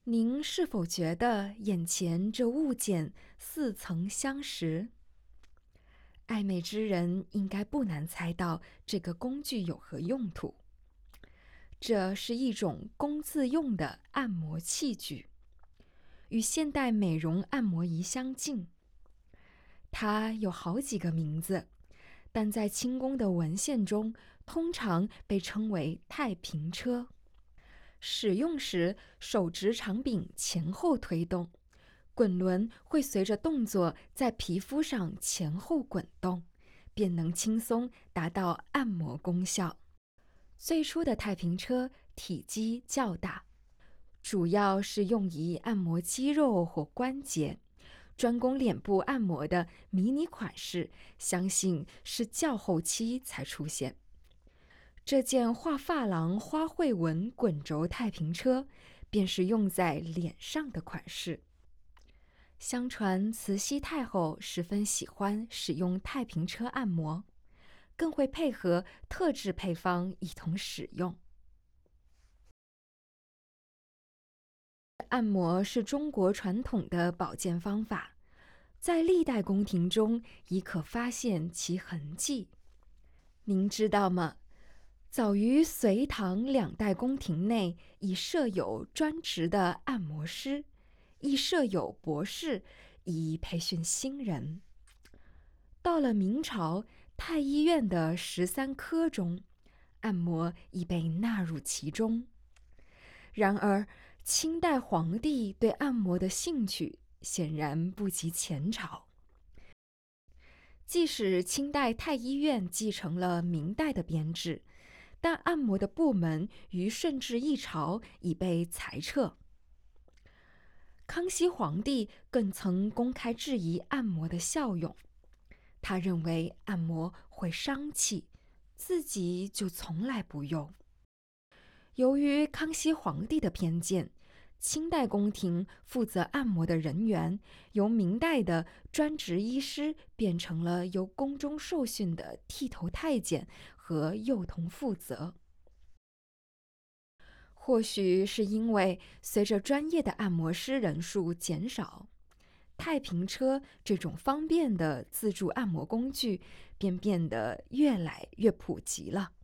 您是否觉得眼前这物件似曾相识？爱美之人应该不难猜到这个工具有何用途。这是一种工字用的按摩器具，与现代美容按摩仪相近。它有好几个名字，但在清宫的文献中，通常被称为太平车。使用时，手执长柄前后推动，滚轮会随着动作在皮肤上前后滚动，便能轻松达到按摩功效。最初的太平车体积较大，主要是用以按摩肌肉或关节。专攻脸部按摩的迷你款式，相信是较后期才出现。这件画珐琅花卉纹滚轴太平车，便是用在脸上的款式。相传慈禧太后十分喜欢使用太平车按摩，更会配合特制配方一同使用。按摩是中国传统的保健方法，在历代宫廷中已可发现其痕迹。您知道吗？早于隋唐两代宫廷内已设有专职的按摩师，亦设有博士以培训新人。到了明朝，太医院的13科中，按摩已被纳入其中。然而，清代皇帝对按摩的兴趣显然不及前朝。即使清代太医院继承了明代的编制，但按摩的部门于顺治一朝已被裁撤。康熙皇帝更曾公开质疑按摩的效用，他认为按摩会伤气，自己就从来不用。由于康熙皇帝的偏见，清代宫廷负责按摩的人员由明代的专职医师变成了由宫中受训的剃头太监和幼童负责。或许是因为随着专业的按摩师人数减少，太平车这种方便的自助按摩工具便变得越来越普及了。